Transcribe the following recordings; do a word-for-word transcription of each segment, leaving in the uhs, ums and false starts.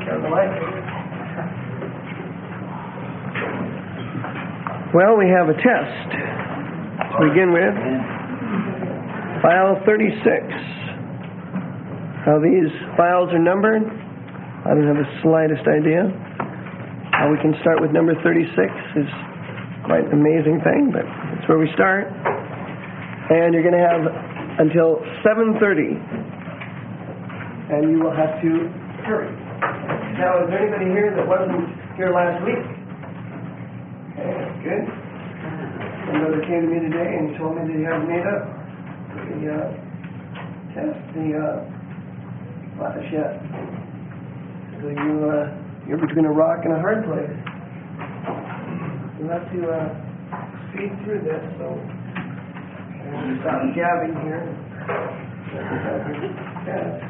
Sounds like it. Well, we have a test to begin with. File thirty-six. How these files are numbered, I don't have the slightest idea. How we can start with number thirty-six is quite an amazing thing, but that's where we start. And you're going to have until seven thirty, and you will have to hurry. Now, is there anybody here that wasn't here last week? Okay, that's good. One brother came to me today and he told me that he hadn't made up the uh, test, the uh, class yet. So you, uh, you're between a rock and a hard place. You'll have to uh, speed through this, so I'm going to stop gabbing here. Test.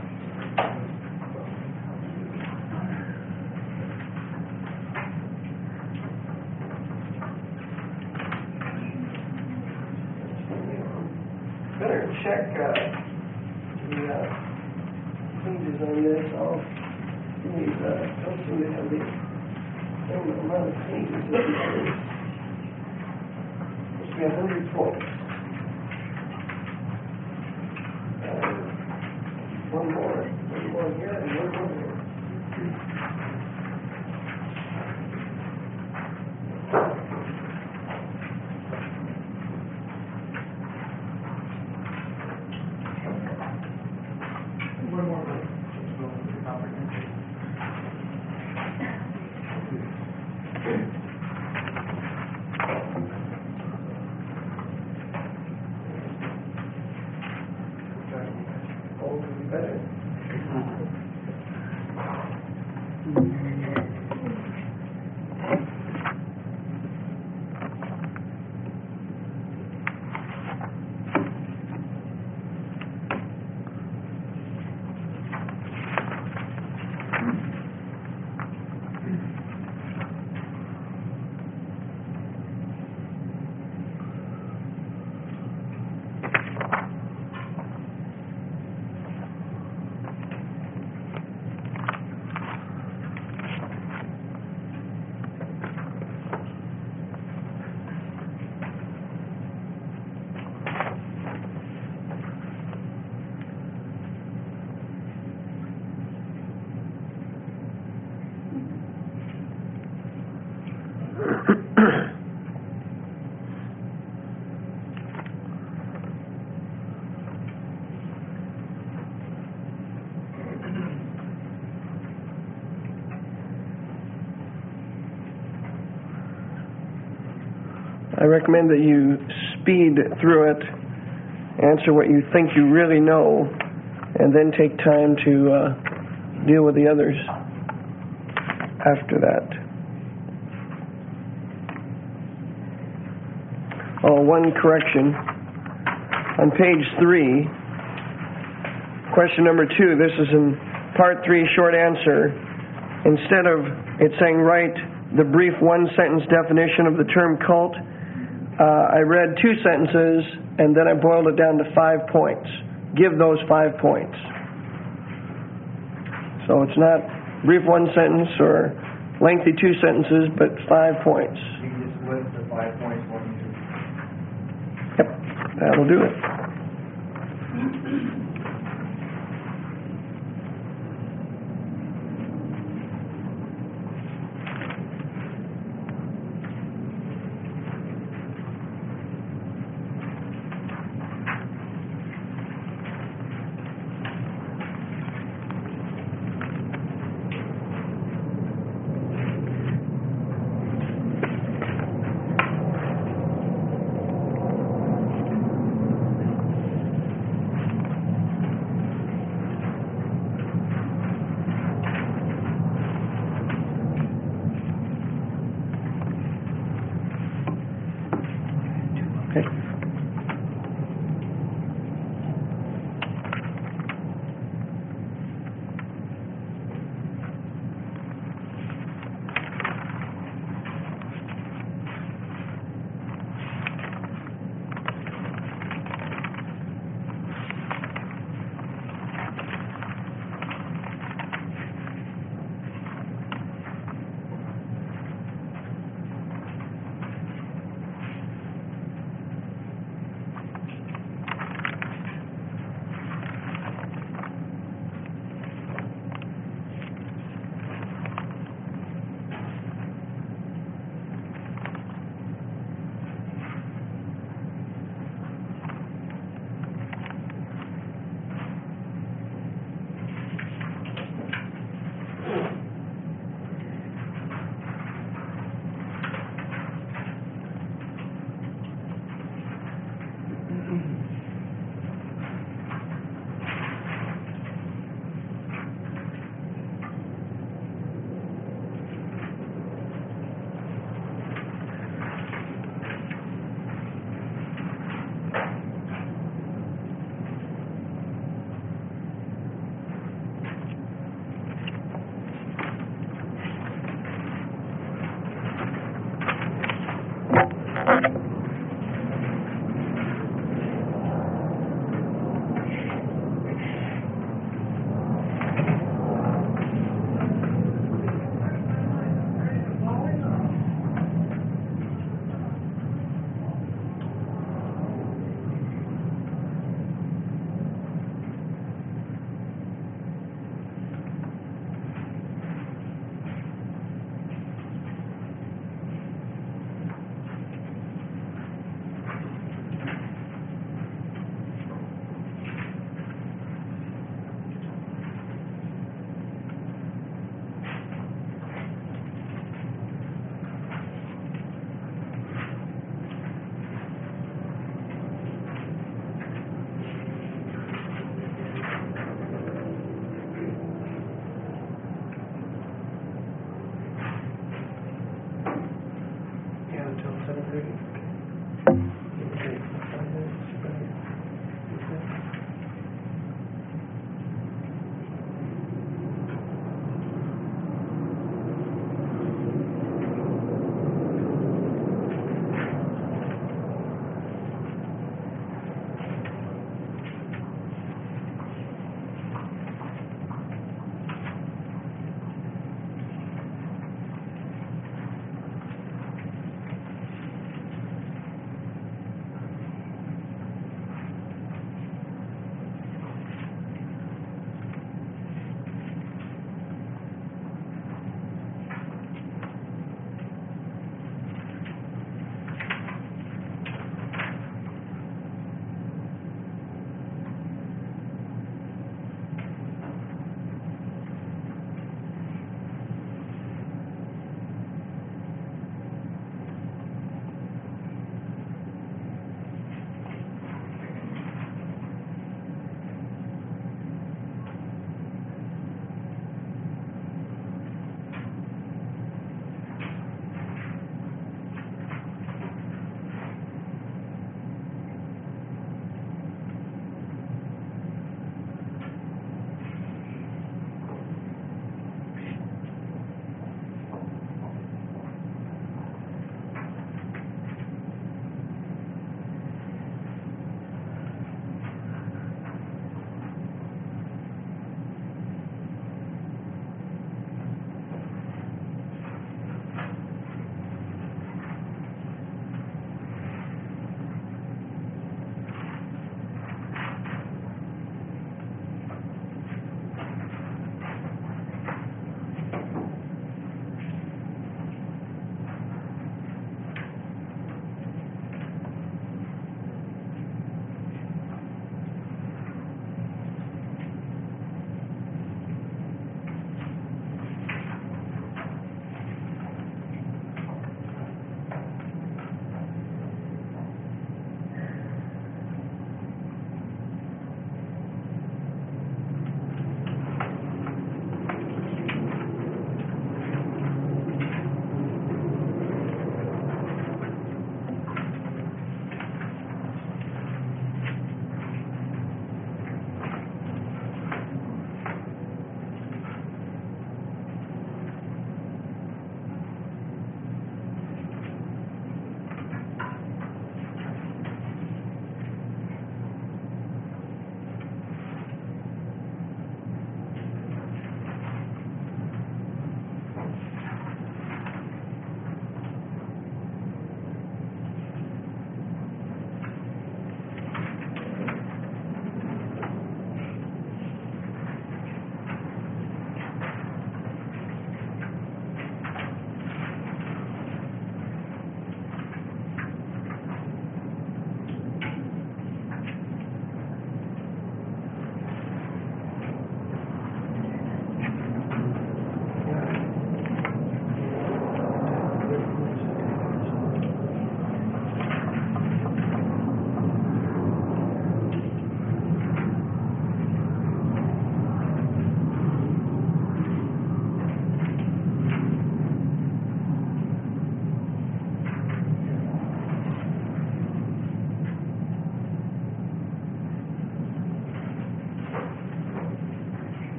Better check uh, the uh, pages on this. All these uh, don't seem to have the same amount of pages. Supposed to be a hundred points. Uh, one more, one more here, and one more here. I recommend that you speed through it, answer what you think you really know, and then take time to uh, deal with the others after that. Oh, one correction. On page three, question number two, this is in part three, short answer. Instead of it saying write the brief one-sentence definition of the term cult, Uh, I read two sentences, and then I boiled it down to five points. Give those five points. So it's not brief one sentence or lengthy two sentences, but five points. You can just list the five points one and two. Yep, that'll do it.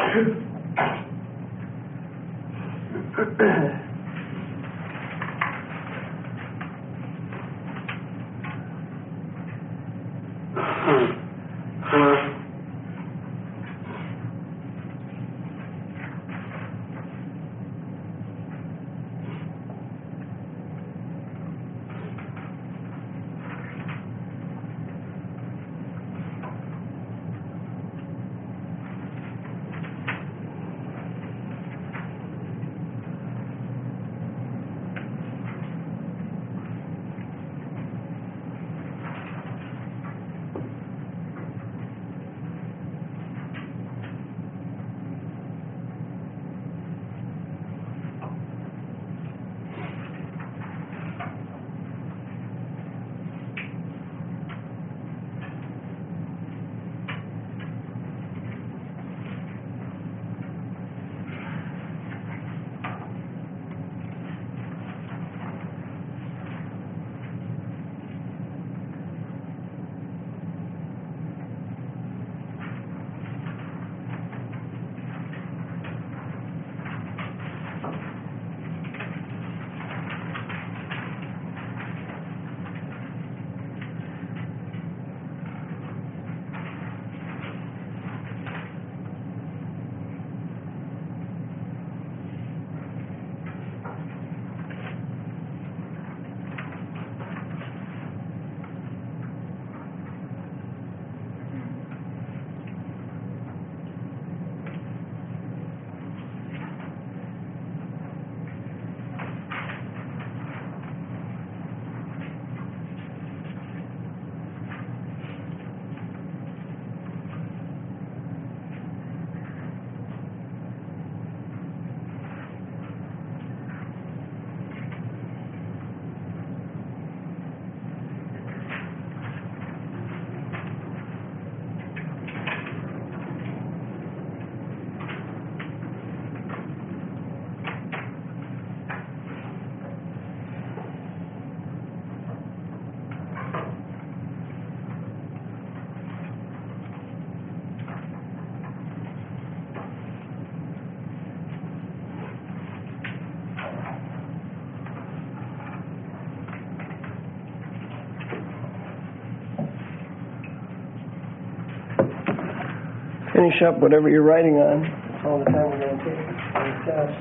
Finish up whatever you're writing on. That's all the time we're going to take for the test.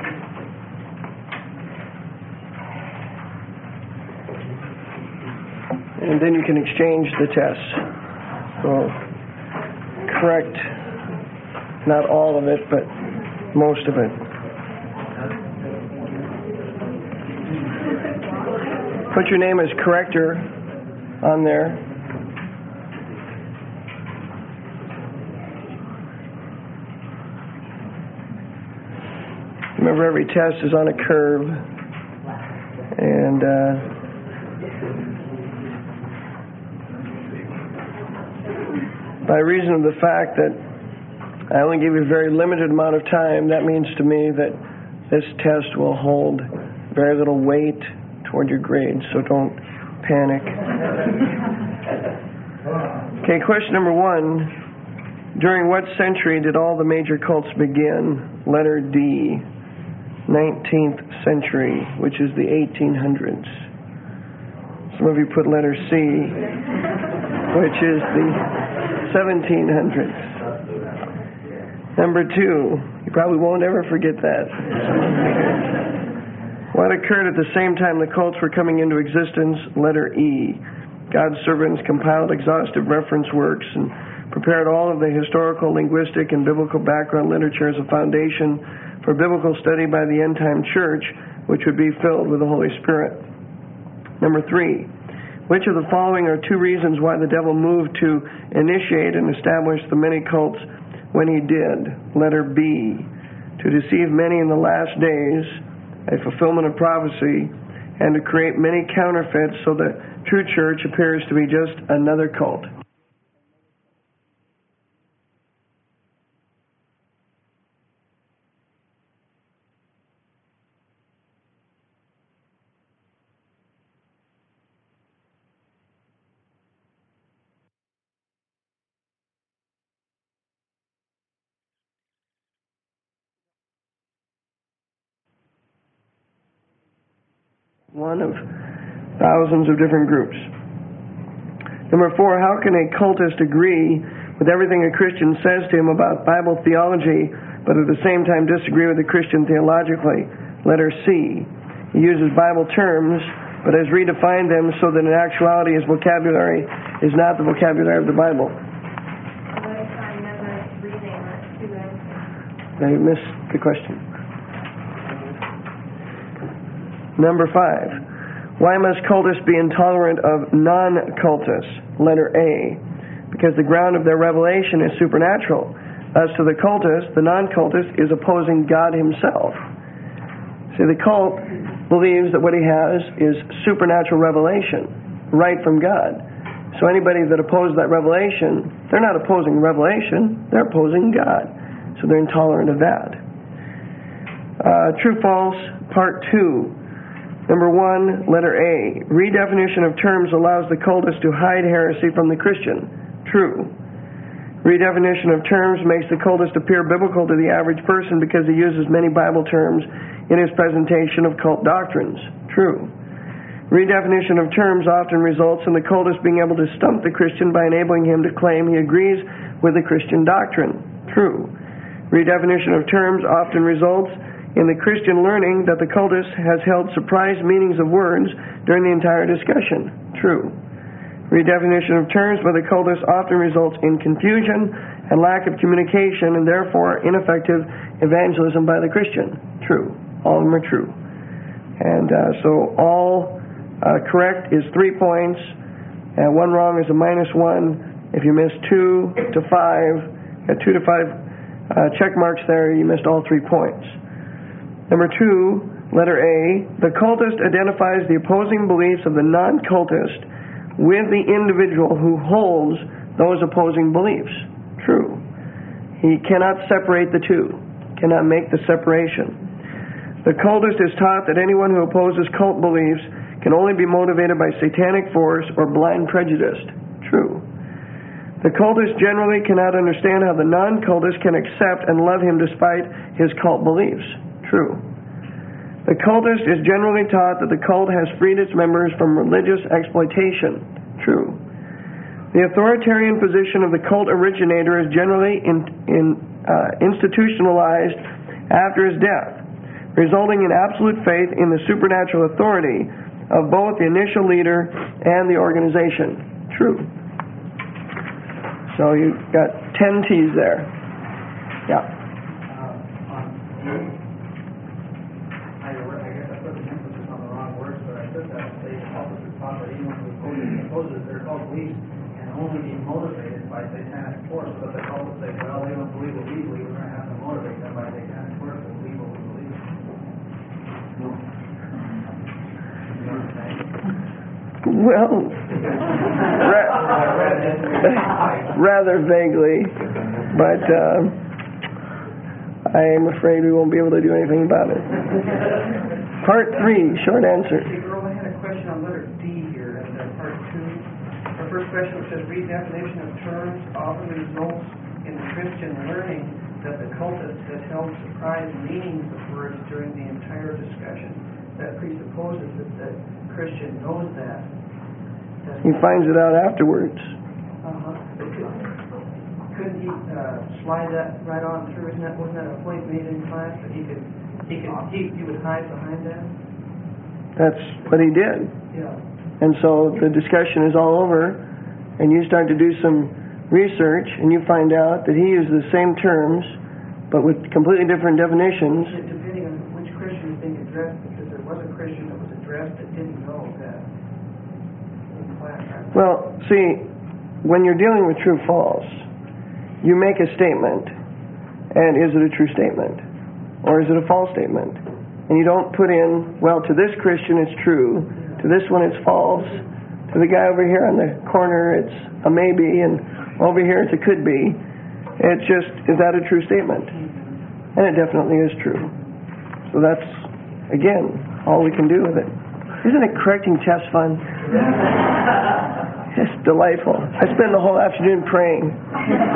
And then you can exchange the tests. So correct, not all of it, but most of it. Put your name as corrector on there. Remember, every test is on a curve, and uh, by reason of the fact that I only give you a very limited amount of time, that means to me that this test will hold very little weight toward your grades, so don't panic. Okay, question number one. During what century did all the major cults begin? Letter D. nineteenth century, which is the eighteen hundreds. Some of you put letter C, which is the seventeen hundreds. Number two, you probably won't ever forget that. What occurred at the same time the cults were coming into existence? Letter E. God's servants compiled exhaustive reference works and prepared all of the historical, linguistic, and biblical background literature as a foundation for biblical study by the end-time church, which would be filled with the Holy Spirit. Number three, which of the following are two reasons why the devil moved to initiate and establish the many cults when he did? Letter B, to deceive many in the last days, a fulfillment of prophecy, and to create many counterfeits so the true church appears to be just another cult. one of thousands of different groups. Number four, how can a cultist agree with everything a Christian says to him about Bible theology, but at the same time disagree with a Christian theologically? Letter C. He uses Bible terms, but has redefined them so that in actuality his vocabulary is not the vocabulary of the Bible. I missed the question. Number five. Why must cultists be intolerant of non-cultists? Letter A. Because the ground of their revelation is supernatural. As to the cultist, the non-cultist is opposing God himself. See, the cult believes that what he has is supernatural revelation, right from God. So anybody that opposes that revelation, they're not opposing revelation, they're opposing God. So they're intolerant of that. Uh, true, false, part two. Number one, letter A. Redefinition of terms allows the cultist to hide heresy from the Christian. True. Redefinition of terms makes the cultist appear biblical to the average person because he uses many Bible terms in his presentation of cult doctrines. True. Redefinition of terms often results in the cultist being able to stump the Christian by enabling him to claim he agrees with the Christian doctrine. True. Redefinition of terms often results in the Christian learning that the cultist has held surprise meanings of words during the entire discussion. True. Redefinition of terms by the cultist often results in confusion and lack of communication and therefore ineffective evangelism by the Christian. True. All of them are true. And uh, so all uh, correct is three points, and one wrong is a minus one. If you miss two to five, got two to five uh, check marks there, you missed all three points. Number two, letter A, the cultist identifies the opposing beliefs of the non-cultist with the individual who holds those opposing beliefs. True. He cannot separate the two, cannot make the separation. The cultist is taught that anyone who opposes cult beliefs can only be motivated by satanic force or blind prejudice. True. The cultist generally cannot understand how the non-cultist can accept and love him despite his cult beliefs. True. The cultist is generally taught that the cult has freed its members from religious exploitation. True. The authoritarian position of the cult originator is generally in, in, uh, institutionalized after his death, resulting in absolute faith in the supernatural authority of both the initial leader and the organization. True. So you got ten T's there. Yeah. And only be motivated by satanic force, but the cultists say, well, they don't believe what we believe, we're going to have to motivate them by satanic force to believe what we believe. No. You know what I'm saying? Well, ra- rather vaguely, but uh, I am afraid we won't be able to do anything about it. Part three, short answer. Hey, Earl, I had a question on letter D here in uh, part two. Our first question says, redefinition of terms often results in the Christian learning that the cultist has held surprise meanings of words during the entire discussion. That presupposes that the Christian knows that. That's He finds it out afterwards. Uh-huh. Couldn't he uh, slide that right on through? Isn't that, wasn't that a point made in class that he could, he could, he, he would hide behind that? That's what he did. Yeah. And so the discussion is all over, and you start to do some research, and you find out that he used the same terms, but with completely different definitions. Depending on which Christian is being addressed, because there was a Christian that was addressed that didn't know that. Well, see, when you're dealing with true false, you make a statement, and is it a true statement? Or is it a false statement? And you don't put in, well, to this Christian it's true, to this one it's false, to the guy over here on the corner it's a maybe, and over here it's a could be. It's just, is that a true statement? And it definitely is true. So that's, again, all we can do with it. Isn't it correcting tests fun? It's delightful. I spend the whole afternoon praying.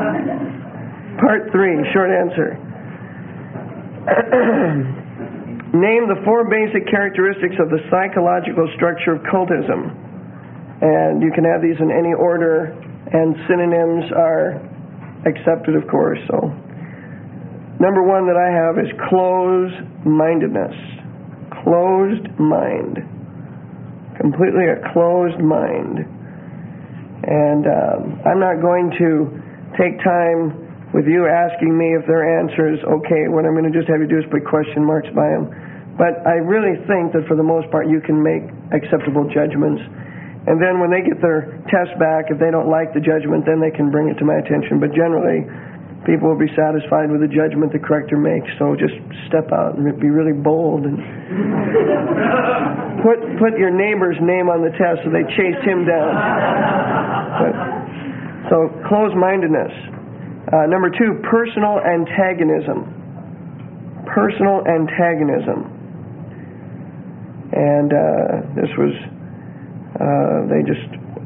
Part three, short answer. name the four basic characteristics of the psychological structure of cultism. And you can have these in any order, and synonyms are accepted, of course. So, number one that I have is closed-mindedness. Closed mind. Completely a closed mind. And um, I'm not going to take time with you asking me if their answer is okay. What I'm going to just have you do is put question marks by them. But I really think that for the most part you can make acceptable judgments. And then when they get their test back, if they don't like the judgment, then they can bring it to my attention. But generally, people will be satisfied with the judgment the corrector makes. So just step out and be really bold and put put your neighbor's name on the test so they chased him down. But, so closed-mindedness. Uh, number two, personal antagonism. Personal antagonism. And uh, this was, uh, they just,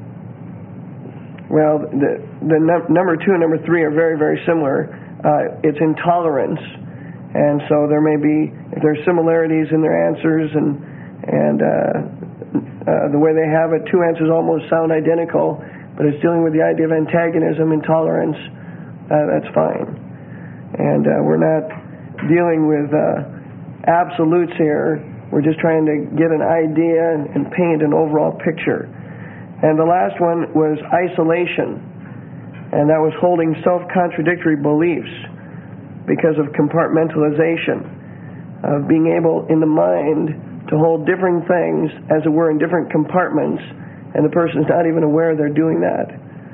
well, the, the num- number two and number three are very, very similar. Uh, it's intolerance. And so there may be, if there's similarities in their answers and, and uh, uh, the way they have it, two answers almost sound identical, but it's dealing with the idea of antagonism, intolerance. Uh, that's fine. And uh, we're not dealing with uh, absolutes here. We're just trying to get an idea and, and paint an overall picture. And the last one was isolation. And that was holding self-contradictory beliefs because of compartmentalization, of being able in the mind to hold different things, as it were, in different compartments, and the person's not even aware they're doing that.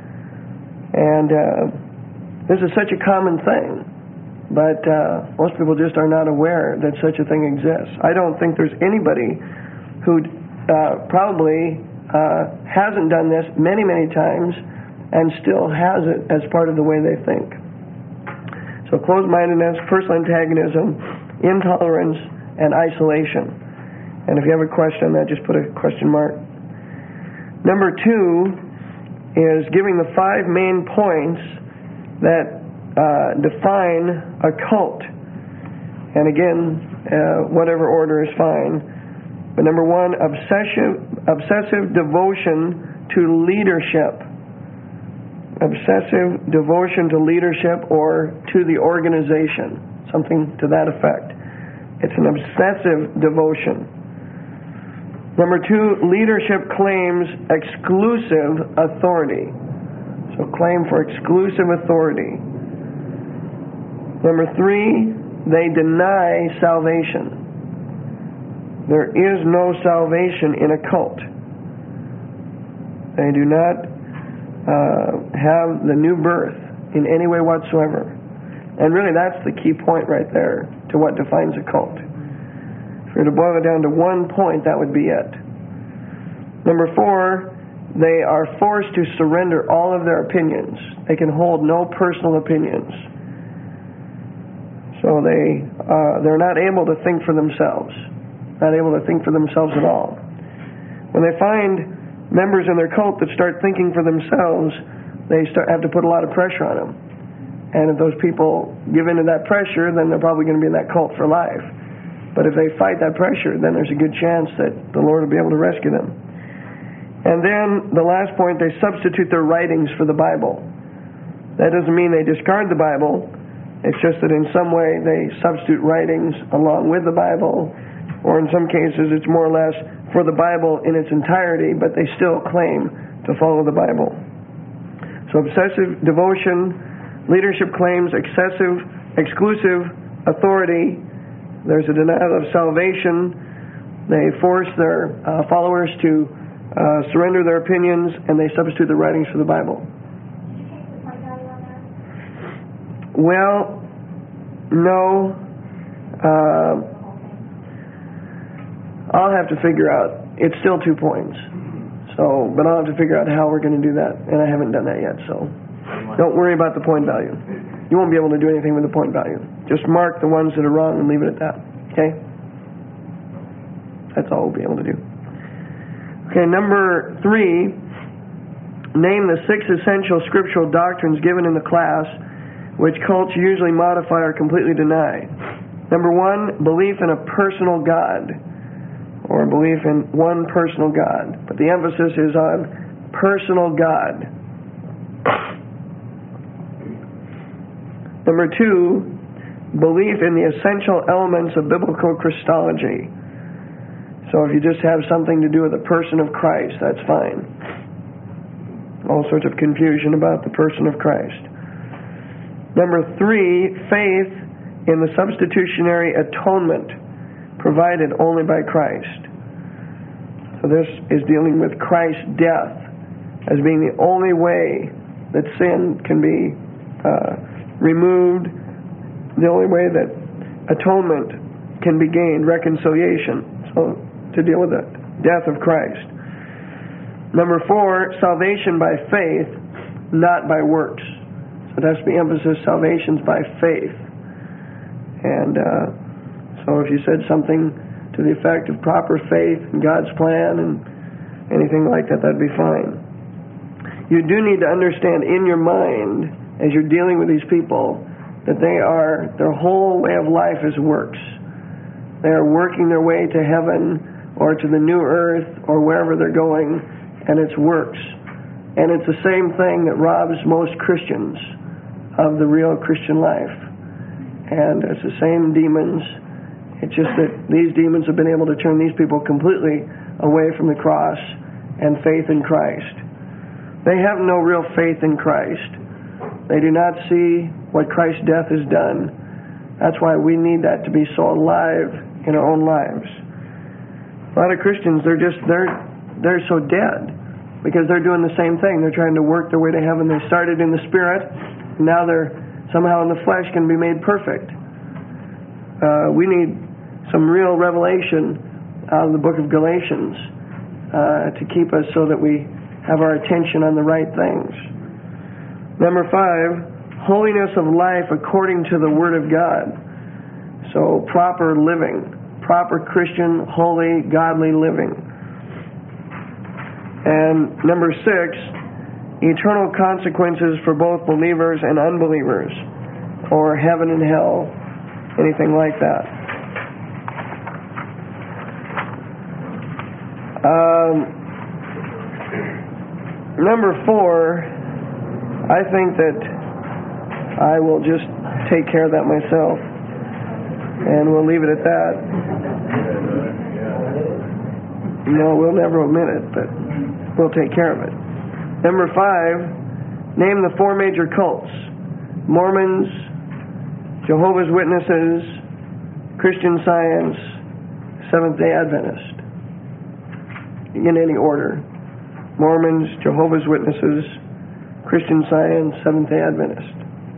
And uh, this is such a common thing, but uh, most people just are not aware that such a thing exists. I don't think there's anybody who uh, probably uh, hasn't done this many, many times and still has it as part of the way they think. So closed-mindedness, personal antagonism, intolerance, and isolation. And if you have a question on that, just put a question mark. Number two is giving the five main points that uh, define a cult. And again, uh, whatever order is fine. But number one, obsessive, obsessive devotion to leadership. Obsessive devotion to leadership or to the organization. Something to that effect. It's an obsessive devotion. Number two, leadership claims exclusive authority. So claim for exclusive authority. Number three, they deny salvation. There is no salvation in a cult. They do not uh, have the new birth in any way whatsoever. And really that's the key point right there to what defines a cult. If we were to boil it down to one point, that would be it. Number four, they are forced to surrender all of their opinions. They can hold no personal opinions. So they, uh, they're not able to think for themselves. Not able to think for themselves at all. When they find members in their cult that start thinking for themselves, they start, have to put a lot of pressure on them. And if those people give in to that pressure, then they're probably going to be in that cult for life. But if they fight that pressure, then there's a good chance that the Lord will be able to rescue them. And then, the last point, they substitute their writings for the Bible. That doesn't mean they discard the Bible. It's just that in some way they substitute writings along with the Bible, or in some cases it's more or less for the Bible in its entirety, but they still claim to follow the Bible. So obsessive devotion, leadership claims excessive, exclusive authority. There's a denial of salvation. They force their uh, followers to uh, surrender their opinions, and they substitute the writings for the Bible. Did you take the point value on that? Well, no. Uh, I'll have to figure out. It's still two points. So, but I'll have to figure out how we're going to do that, and I haven't done that yet. So, don't worry about the point value. You won't be able to do anything with the point value. Just mark the ones that are wrong and leave it at that. Okay? That's all we'll be able to do. Okay, number three, name the six essential scriptural doctrines given in the class which cults usually modify or completely deny. Number one, belief in a personal God, or belief in one personal God. But the emphasis is on personal God. Number two, belief in the essential elements of biblical Christology. So if you just have something to do with the person of Christ, that's fine. All sorts of confusion about the person of Christ. Number three, faith in the substitutionary atonement provided only by Christ. So this is dealing with Christ's death as being the only way that sin can be uh, removed, the only way that atonement can be gained, reconciliation. So to deal with the death of Christ. Number four, salvation by faith, not by works. So that's the emphasis, salvation's by faith. And uh, so if you said something to the effect of proper faith in God's plan and anything like that, that'd be fine. You do need to understand in your mind, as you're dealing with these people, that they are, their whole way of life is works. They are working their way to heaven or to the new earth or wherever they're going, and it's works. And it's the same thing that robs most Christians of the real Christian life. And it's the same demons. It's just that these demons have been able to turn these people completely away from the cross and faith in Christ. They have no real faith in Christ. They do not see what Christ's death has done. That's why we need that to be so alive in our own lives. A lot of Christians, they're just, they're, they're so dead because they're doing the same thing. They're trying to work their way to heaven. They started in the Spirit, and now they're somehow in the flesh can be made perfect. Uh, we need some real revelation out of the book of Galatians uh, to keep us so that we have our attention on the right things. Number five, holiness of life according to the Word of God. So proper living, proper Christian, holy, godly living. And number six, eternal consequences for both believers and unbelievers, or heaven and hell, anything like that. Um, number four, I think that I will just take care of that myself, and we'll leave it at that. No, we'll never omit it, but we'll take care of it. Number five, name the four major cults: Mormons, Jehovah's Witnesses, Christian Science, Seventh-day Adventist. In any order. Mormons, Jehovah's Witnesses, Christian Science, Seventh-day Adventist.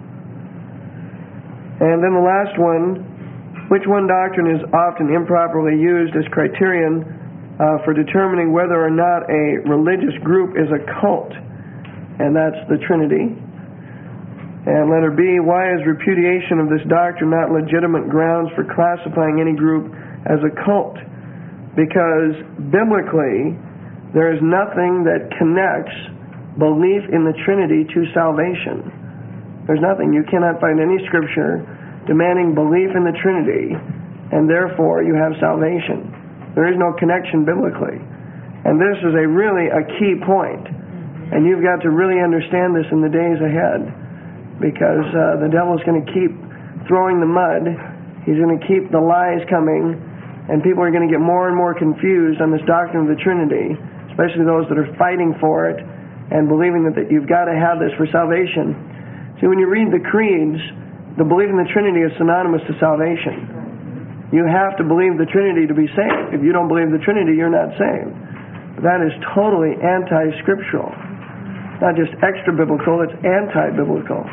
And then the last one, which one doctrine is often improperly used as criterion Uh, for determining whether or not a religious group is a cult, and that's the Trinity. And letter B, why is repudiation of this doctrine not legitimate grounds for classifying any group as a cult? Because biblically, there is nothing that connects belief in the Trinity to salvation. There's nothing. You cannot find any scripture demanding belief in the Trinity, and therefore you have salvation. There is no connection biblically. And this is a really a key point. And you've got to really understand this in the days ahead. Because uh, the devil's going to keep throwing the mud. He's going to keep the lies coming. And people are going to get more and more confused on this doctrine of the Trinity. Especially those that are fighting for it and believing that, that you've got to have this for salvation. See, when you read the creeds, the belief in the Trinity is synonymous to salvation. You have to believe the Trinity to be saved. If you don't believe the Trinity, you're not saved. That is totally anti-scriptural. Not just extra-biblical, it's anti-biblical.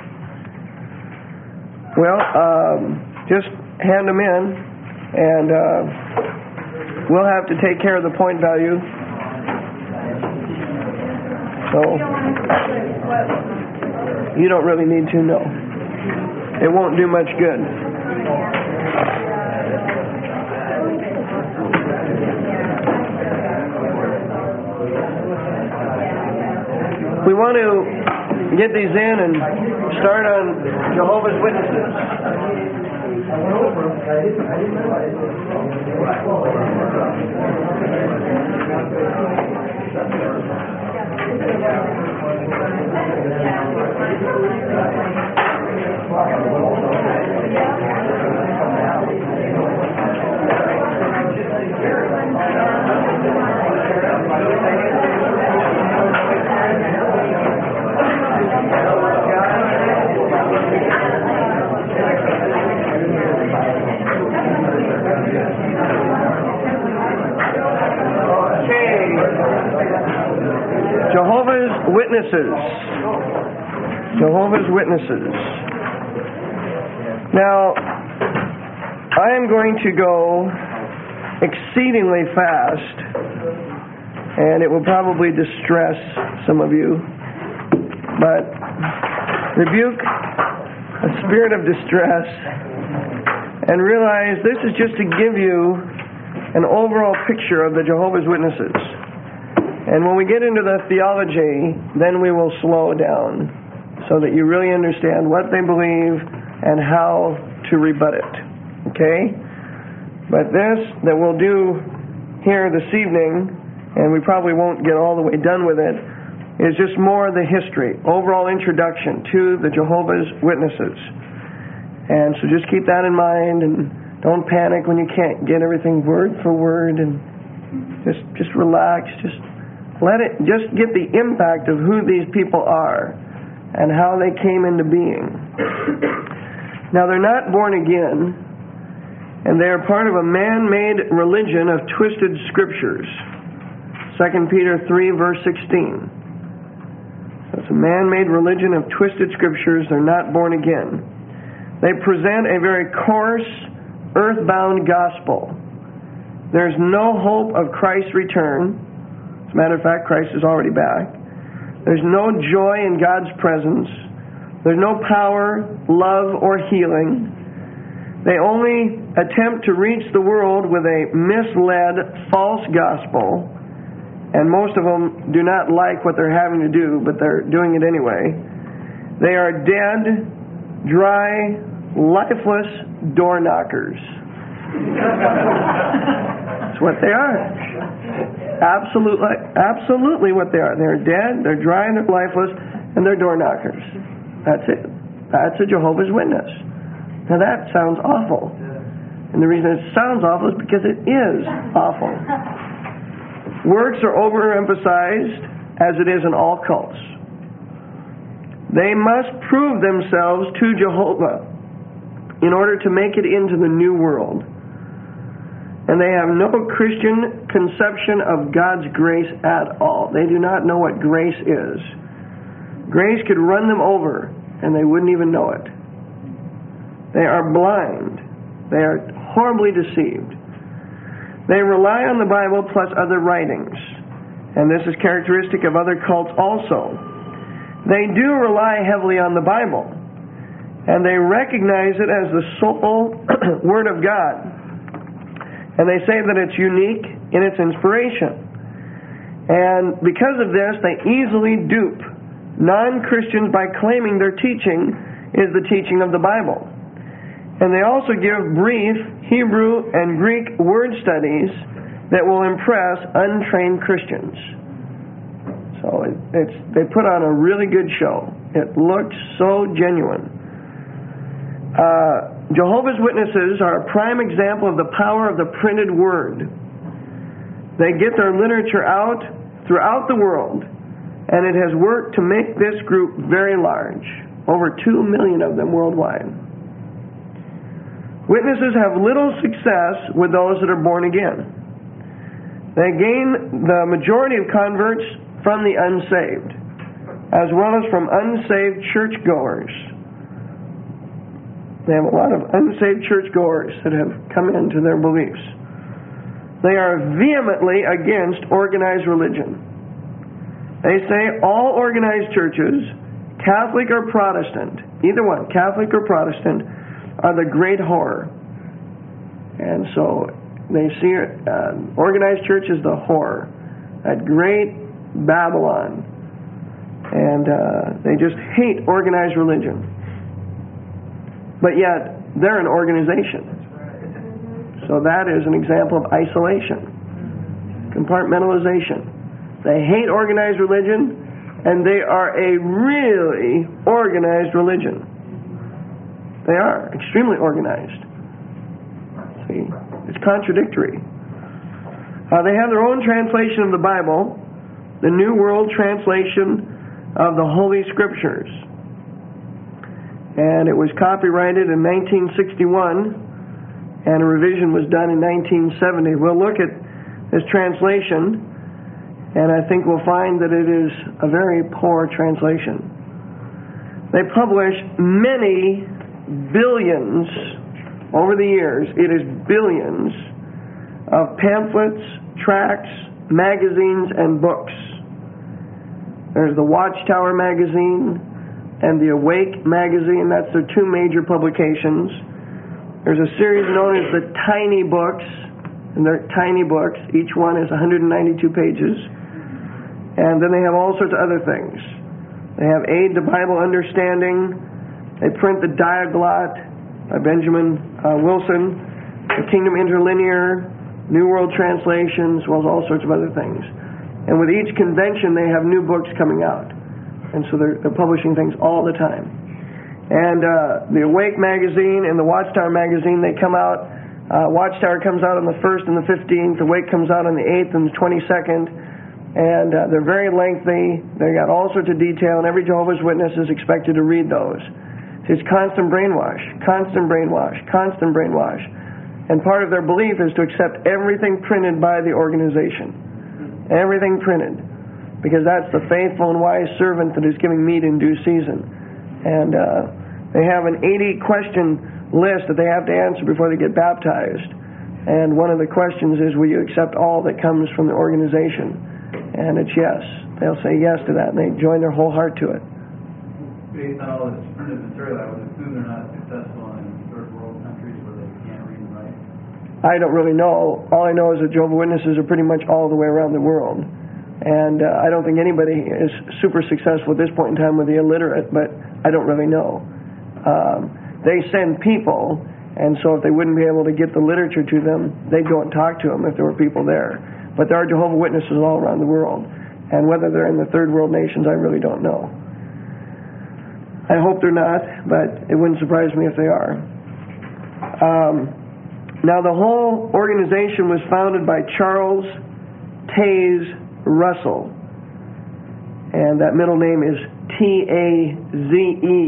Well, um, just hand them in, and uh, we'll have to take care of the point value. So, you don't really need to know. It won't do much good. We want to get these in and start on Jehovah's Witnesses. went over them, I didn't, I didn't realize Jehovah's Witnesses. Jehovah's Witnesses. Now, I am going to go exceedingly fast, and it will probably distress some of you, but rebuke a spirit of distress and realize this is just to give you an overall picture of the Jehovah's Witnesses. And when we get into the theology, then we will slow down so that you really understand what they believe and how to rebut it. Okay? But this that we'll do here this evening, and we probably won't get all the way done with it, is just more the history, overall introduction to the Jehovah's Witnesses. And so just keep that in mind, and don't panic when you can't get everything word for word, and just just relax, just let it, just get the impact of who these people are and how they came into being. Now, they're not born again, and they are part of a man-made religion of twisted scriptures. Second Peter three, verse sixteen. So it's a man-made religion of twisted scriptures. They're not born again. They present a very coarse, earthbound gospel. There's no hope of Christ's return. As a matter of fact, Christ is already back. There's no joy in God's presence. There's no power, love, or healing. They only attempt to reach the world with a misled, false gospel, and most of them do not like what they're having to do, but they're doing it anyway. They are dead, dry, lifeless door knockers. That's what they are. Absolutely, absolutely what they are. They're dead, they're dry, and they're lifeless, and they're door knockers. That's it. That's a Jehovah's Witness. Now that sounds awful. And the reason it sounds awful is because it is awful. Works are overemphasized, as it is in all cults. They must prove themselves to Jehovah in order to make it into the new world. And they have no Christian conception of God's grace at all. They do not know what grace is. Grace could run them over, and they wouldn't even know it. They are blind. They are horribly deceived. They rely on the Bible plus other writings. And this is characteristic of other cults also. They do rely heavily on the Bible. And they recognize it as the sole Word of God. And they say that it's unique in its inspiration. And because of this, they easily dupe non-Christians by claiming their teaching is the teaching of the Bible. And they also give brief Hebrew and Greek word studies that will impress untrained Christians. So it, it's they put on a really good show. It looks so genuine. Uh, Jehovah's Witnesses are a prime example of the power of the printed word. They get their literature out throughout the world, and it has worked to make this group very large. Over two million of them worldwide. Witnesses have little success with those that are born again. They gain the majority of converts from the unsaved, as well as from unsaved churchgoers. They have a lot of unsaved churchgoers that have come into their beliefs. They are vehemently against organized religion. They say all organized churches, Catholic or Protestant, either one, Catholic or Protestant, are the great whore. And so they see uh, organized church as the whore, that great Babylon. And uh, they just hate organized religion. But yet, they're an organization. So that is an example of isolation, compartmentalization. They hate organized religion, and they are a really organized religion. They are extremely organized. See, it's contradictory. Uh, they have their own translation of the Bible, the New World Translation of the Holy Scriptures. And it was copyrighted in nineteen sixty-one, and a revision was done in nineteen seventy. We'll look at this translation, and I think we'll find that it is a very poor translation. They publish many billions, over the years, it is billions, of pamphlets, tracts, magazines, and books. There's the Watchtower magazine and the Awake magazine. That's their two major publications. There's a series known as the Tiny Books, and they're tiny books. Each one is one hundred ninety-two pages. And then they have all sorts of other things. They have Aid to Bible Understanding. They print the Diaglott by Benjamin uh, Wilson, the Kingdom Interlinear, New World Translation, as well as all sorts of other things. And with each convention, they have new books coming out. And so they're, they're publishing things all the time. And uh, the Awake magazine and the Watchtower magazine, they come out. Uh, Watchtower comes out on the first and the fifteenth. Awake comes out on the eighth and the twenty-second. And uh, they're very lengthy. They got all sorts of detail, and every Jehovah's Witness is expected to read those. It's constant brainwash, constant brainwash, constant brainwash. And part of their belief is to accept everything printed by the organization. Everything printed. Because that's the faithful and wise servant that is giving meat in due season. And uh, they have an eighty question list that they have to answer before they get baptized. And one of the questions is, will you accept all that comes from the organization? And it's yes. They'll say yes to that, and they join their whole heart to it. Based on all this printed material, I would assume they're not successful in third world countries where they can't read and write. I don't really know. All I know is that Jehovah's Witnesses are pretty much all the way around the world. And uh, I don't think anybody is super successful at this point in time with the illiterate, but I don't really know. Um, they send people, and so if they wouldn't be able to get the literature to them, they'd go and talk to them if there were people there. But there are Jehovah's Witnesses all around the world. And whether they're in the third world nations, I really don't know. I hope they're not, but it wouldn't surprise me if they are. Um, now, the whole organization was founded by Charles Taze Russell, and that middle name is T A Z E,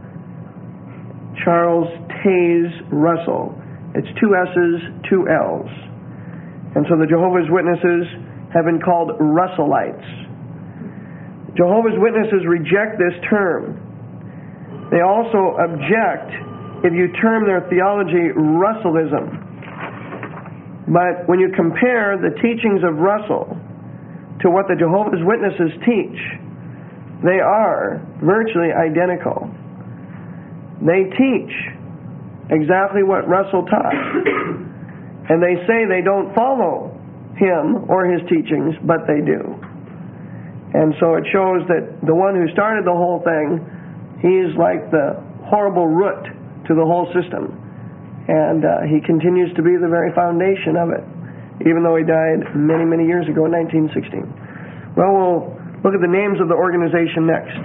Charles Taze Russell. It's two S's, two L's. And so the Jehovah's Witnesses have been called Russellites. Jehovah's Witnesses reject this term. They also object if you term their theology Russellism. But when you compare the teachings of Russell to what the Jehovah's Witnesses teach, they are virtually identical. They teach exactly what Russell taught. And they say they don't follow him or his teachings, but they do. And so it shows that the one who started the whole thing, he's like the horrible root to the whole system. And uh, he continues to be the very foundation of it, even though he died many, many years ago in nineteen sixteen. Well, we'll look at the names of the organization next.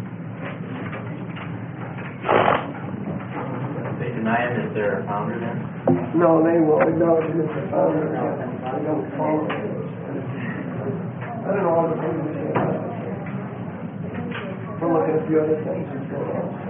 They deny him as their founder then? No, they will acknowledge him as the founder. They don't follow him. I don't know all the things they say about it. We'll look at a few other things.